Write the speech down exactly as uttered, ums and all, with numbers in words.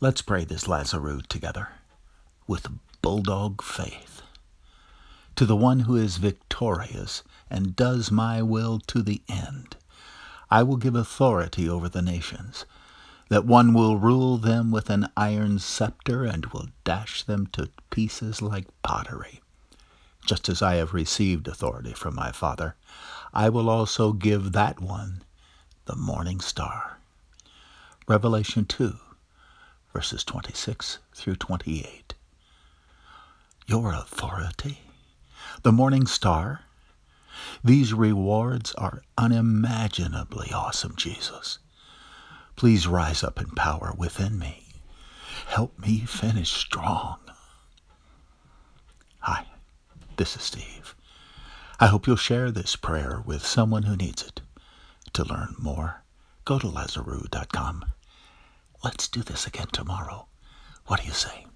Let's pray this Lazarus together with bulldog faith. To the one who is victorious and does my will to the end, I will give authority over the nations, that one will rule them with an iron scepter and will dash them to pieces like pottery. Just as I have received authority from my Father, I will also give that one the morning star. Revelation two, verses twenty-six through twenty-eight. Your authority? The morning star? These rewards are unimaginably awesome, Jesus. Please rise up in power within me. Help me finish strong. Hi, this is Steve. I hope you'll share this prayer with someone who needs it. To learn more, go to Lazarus dot com. Let's do this again tomorrow. What do you say?